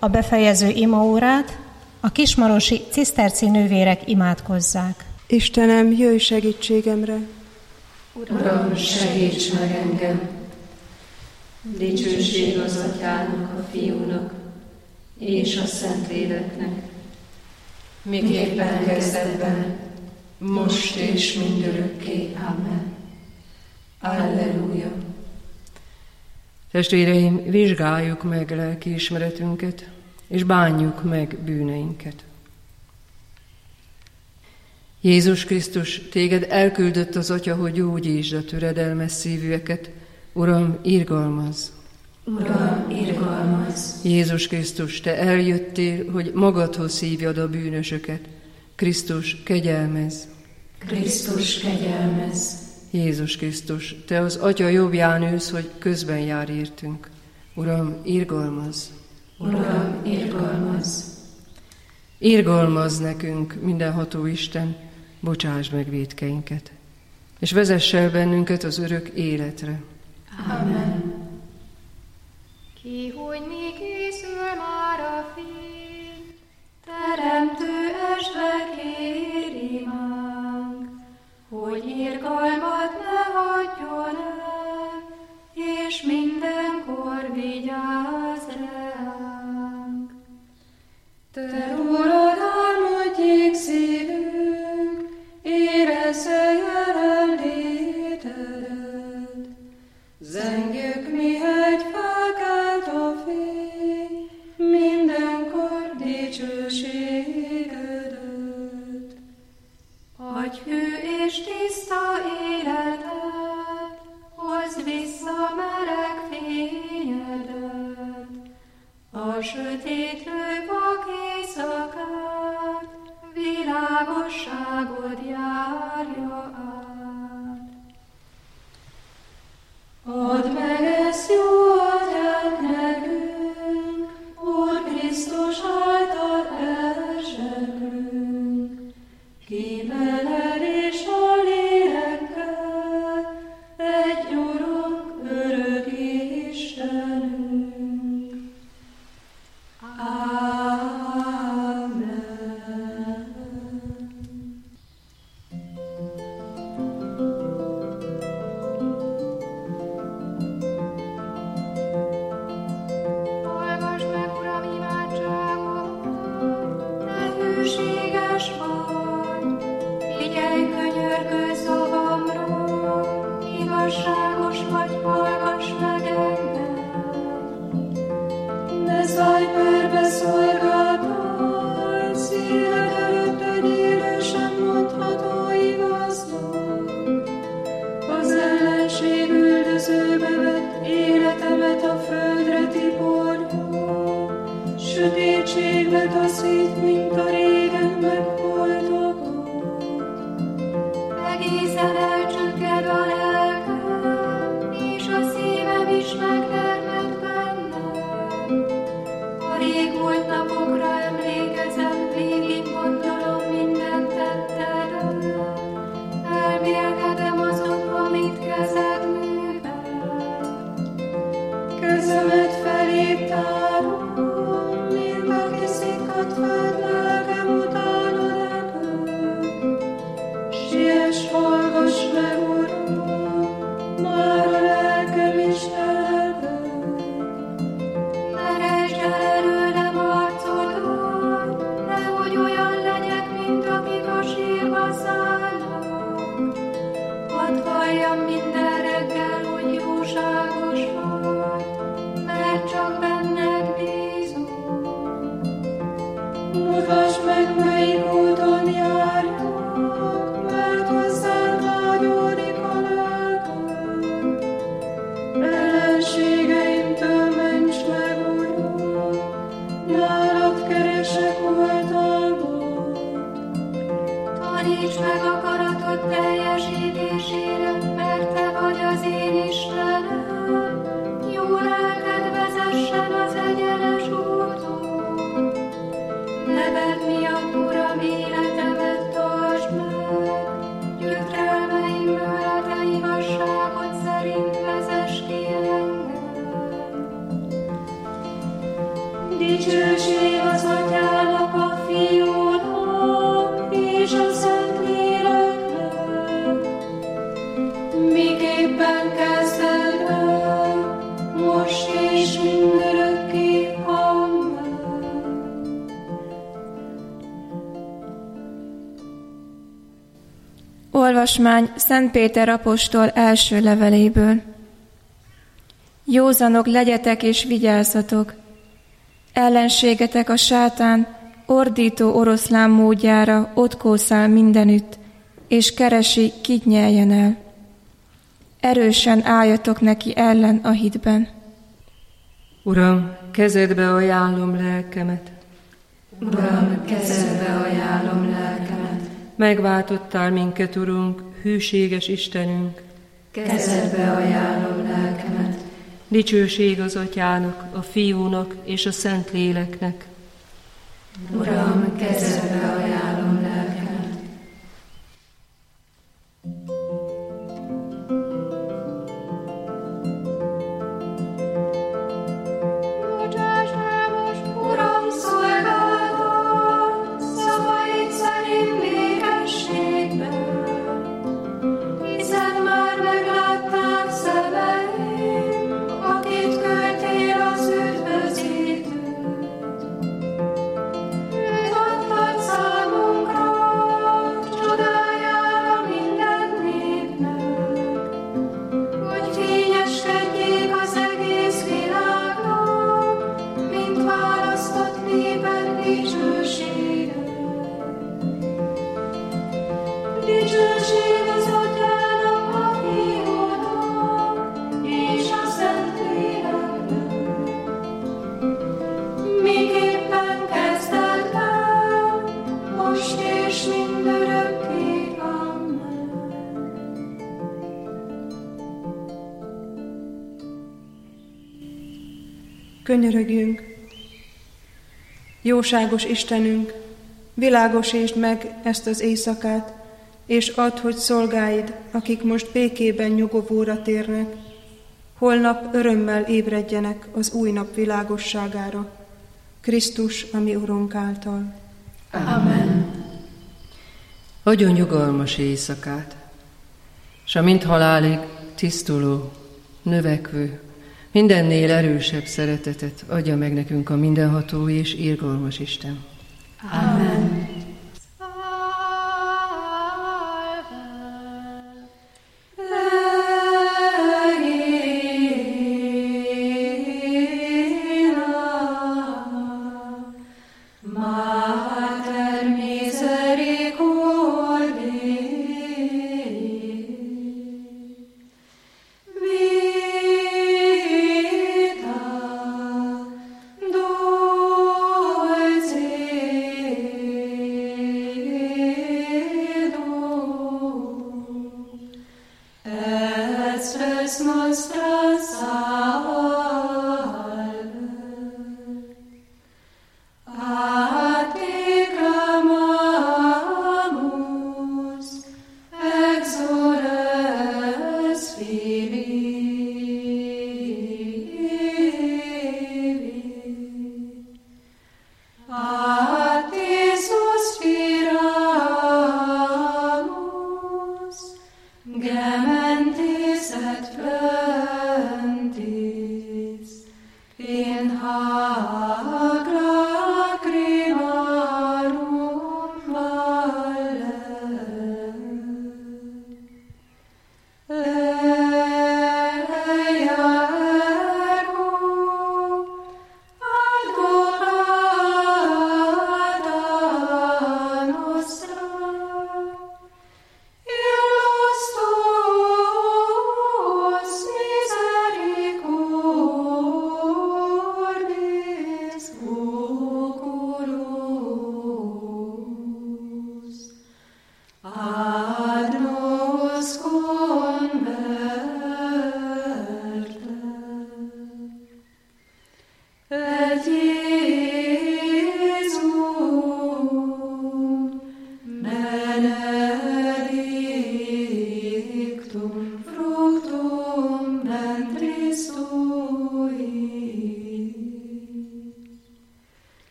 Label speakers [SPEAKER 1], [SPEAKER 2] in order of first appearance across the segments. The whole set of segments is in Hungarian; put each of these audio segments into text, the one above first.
[SPEAKER 1] a befejező imaórát a kismarosi ciszterci nővérek imádkozzák.
[SPEAKER 2] Istenem, jöjj segítségemre!
[SPEAKER 3] Uram, segíts meg engem! Dicsőség az Atyának, a Fiúnak és a Szentléleknek, miképpen kezdetben, most és mindörökké. Amen. Alleluja!
[SPEAKER 4] Testvéreim, vizsgáljuk meg lelkiismeretünket, és bánjuk meg bűneinket. Jézus Krisztus, téged elküldött az Atya, hogy gyógyítsd a töredelmes szívűeket. Uram, irgalmazz!
[SPEAKER 3] Uram, irgalmazz!
[SPEAKER 4] Jézus Krisztus, te eljöttél, hogy magadhoz hívjad a bűnösöket. Krisztus, kegyelmezz!
[SPEAKER 3] Krisztus, kegyelmezz!
[SPEAKER 4] Jézus Krisztus, te az Atya jobbján ülsz, hogy közben jár értünk. Uram, irgalmazz!
[SPEAKER 3] Uram, irgalmazz!
[SPEAKER 4] Irgalmazz nekünk, mindenható Isten, bocsáss meg vétkeinket, és vezess el bennünket az örök életre.
[SPEAKER 3] Amen.
[SPEAKER 5] Ki, hogy mi készül már a fény, teremtő esve kér imánk, hogy irgalmat ne hagyjon el, és mindenkor vigyázz ránk. Te rólad álmodjék szívünk, érezze jelenlétedet, zengjük, mihelyt felkelt a fény, mindenkor dicsőségedet. Adj hű és tiszta életet, hozd vissza meleg fényedet, a sötétlő vak éjszakát, világosságod járja át. Add meg ezt jó atyánk nekünk, Úr Krisztus által elzsegünk, ki veled és a lélekkel, egy Urunk, örök Istenünk. Amen. Hallgass meg, Uram, imádságot, te hűséges vagy, figyelj könyörgő szavamra, igazságos vagy, hallgass meg engem.
[SPEAKER 3] Ne szállj perbe szolgáltal, színed előtt egy élő sem mondható igaznak. Az ellenség üldözőbe vett életemet a földre tiporja, sötétségbe taszít, mint a régen megholtakat.
[SPEAKER 5] Egészen elcsügged a lelkem, és a szívem is megtermett bennem. A régmúlt napokra emlékezem, végig gondolom minden tettedet. Elmélkedem azon, amit kezed művel.
[SPEAKER 3] Kezemet feléd tárom, mint aki szikkat fed, lelkem utánod ebből. Siess, hallgass meg, Uram, már a lelkem is telel.
[SPEAKER 5] Meresd el előlem arcodat, ne Dicsőség az Atyának, a Fiúnak és a Szentléleknek, miképpen kezdetben, most és mindörökké. Amen.
[SPEAKER 6] Olvasmány Szent Péter apostol első leveléből. Józanok legyetek és vigyázzatok! Ellenségetek a sátán ordító oroszlán módjára ott kószál mindenütt, és keresi, kit nyeljen el. Erősen álljatok neki ellen a hitben.
[SPEAKER 4] Uram, kezedbe ajánlom lelkemet.
[SPEAKER 3] Uram, kezedbe ajánlom lelkemet.
[SPEAKER 4] Megváltottál minket, Urunk, hűséges Istenünk.
[SPEAKER 3] Kezedbe ajánlom lelkemet.
[SPEAKER 4] Dicsőség az Atyának, a Fiúnak és a Szentléleknek.
[SPEAKER 3] Uram, kezedbe ajánlom lelkemet.
[SPEAKER 5] Bocsáss el most, Uram, szolgálatot, szavaid szerint békességben, hiszen már meglátták szemeim, akit küldtél az üdvözítőt. Őt adtad számunkra, csodájára minden népnek, hogy fényeskedjék az egész világnak, mint választott néped dicsősége. Dicsőség az Atyának, a Fiúnak és a Szentléleknek, miképpen kezdetben, most és mindörökké. Amen.
[SPEAKER 2] Könyörögjünk! Jóságos Istenünk, világosítsd meg ezt az éjszakát, és add, hogy szolgáid, akik most békében nyugovóra térnek, holnap örömmel ébredjenek az új nap világosságára, Krisztus, a mi Urunk által.
[SPEAKER 3] Amen.
[SPEAKER 4] Adjon nyugalmas éjszakát, s a mind halálig tisztuló, növekvő, mindennél erősebb szeretetet adja meg nekünk a mindenható és irgalmas Isten.
[SPEAKER 3] Amen.
[SPEAKER 5] Mater misericordiae, vita dulcis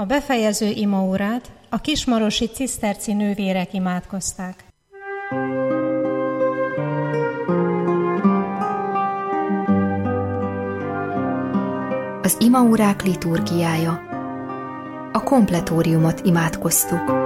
[SPEAKER 1] A befejező imaórát a kismarosi ciszterci nővérek imádkozták.
[SPEAKER 7] Az imaórák liturgiája. A kompletóriumot imádkoztuk.